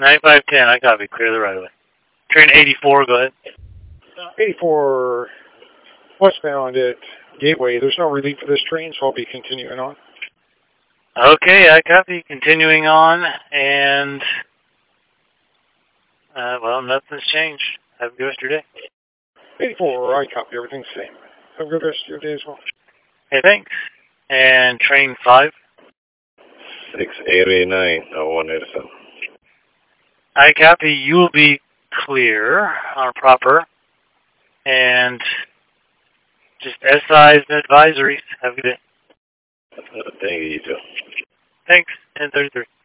9510, I copy. Clear the right of way. Train 84, go ahead. 84 westbound at Gateway. There's no relief for this train, so I'll be continuing on. Okay, I copy. Continuing on, and, well, nothing's changed. Have a good rest of your day. 84, I copy. Everything's the same. Have a good rest of your day as well. Hey, thanks. And train 5? 6889, 187. I copy. You will be clear on proper. And just SIs and advisories. Have a good day. Thank you, you too. Thanks. 1033.